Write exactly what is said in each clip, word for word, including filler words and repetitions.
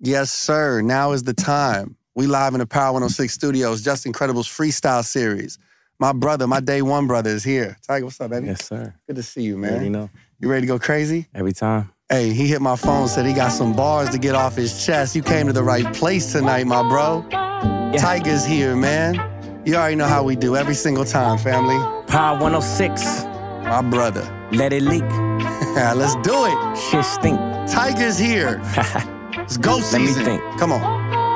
Yes, sir. Now is the time. We live in the Power one oh six studios, Just Incredibles freestyle series. My brother, my day one brother is here. Tiger, what's up, baby? Yes, sir. Good to see you, man. You already know. You ready to go crazy? Every time. Hey, he hit my phone, said he got some bars to get off his chest. You came to the right place tonight, my bro. Yeah. Tiger's here, man. You already know how we do every single time, family. Power one oh six. My brother. Let it leak. Let's do it. Shit stink. Tiger's here. It's go season. Let me think. Come on.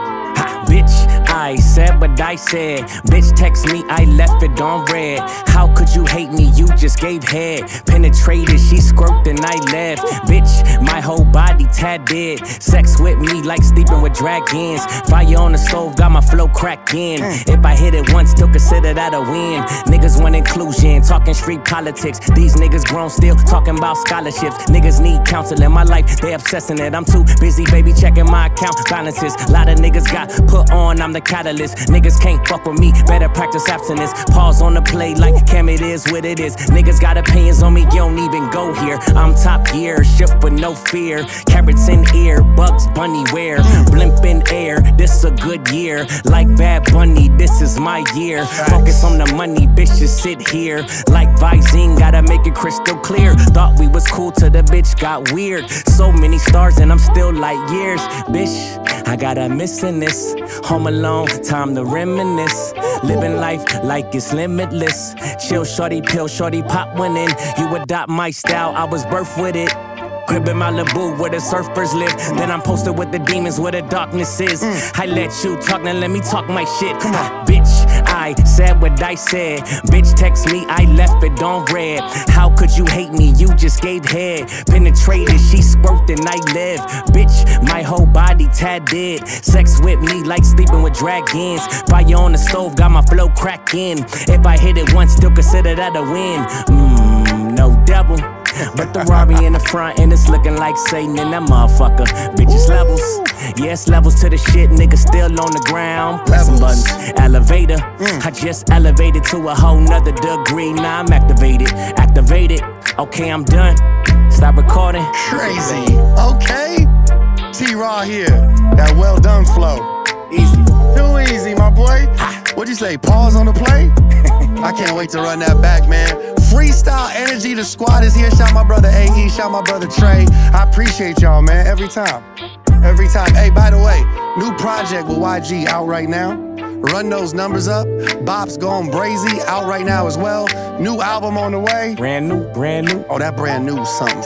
Ha, bitch, I said what I said. Bitch, text me, I left it on red. How could you hate me? You just gave head. Penetrated, she squirted and I left. Bitch, my whole body tad dead. Sex with me like sleeping with dragons. Fire on the stove, got my flow cracked in. If I hit it once, still consider that a win. Niggas want inclusion, talking street politics. These niggas grown still, talking about scholarships. Niggas need counseling, my life, they obsessing it. I'm too busy, baby, checking my account balances. Lot of niggas got put on, I'm the catalyst. Niggas can't fuck with me, better practice abstinence. Pause on the play like Cam, it is what it is. Niggas got opinions on me, you don't even go here. I'm top gear, shift with no fear. Carrots in ear, Bugs Bunny wear. Blimp in air, this a good year. Like Bad Bunny, this is my year. Focus on the money, bitches sit here. Like Visine, gotta make it crystal clear. Thought we was cool till the bitch got weird. So many stars and I'm still like years. Bitch, I got a missing this. Home alone, time to reminisce. Living life like it's limitless. Chill, shorty, pill, shorty, pop one in. You adopt my style, I was birthed with it. Crib in Malibu where the surfers live. Then I'm posted with the demons where the darkness is. I let you talk, now let me talk my shit. Come on, bitch, I said what I said. Bitch, text me, I left it on red. How could you hate me? You just gave head. Penetrated, she squirted and I live. Bitch, my whole body tad dead. Sex with me like sleeping with dragons. Fire on the stove, got my flow cracking. If I hit it once, still consider that a win. Mmm, no double. But the Rari in the front and it's looking like Satan in that motherfucker. Bitches levels, yes, levels to the shit, nigga still on the ground. Pressing buttons, elevator. I just elevated to a whole nother degree. Now I'm activated, activated. Okay, I'm done. Stop recording. Crazy. Okay. T-Raw here. That well done flow. Easy. Too easy, my boy. What'd you say? Pause on the play? I can't wait to run that back, man. Freestyle energy, the squad is here. Shout my brother A E, shout my brother Trey. I appreciate y'all, man, every time. Every time. Hey, by the way, new project with Y G out right now. Run those numbers up. Bop's going brazy, out right now as well. New album on the way. Brand new, brand new. Oh, that brand new something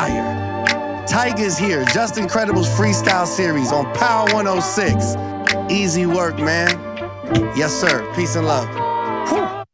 fire. Tiger's here, Just Incredibles freestyle series on Power one oh six. Easy work, man. Yes, sir. Peace and love. Whew.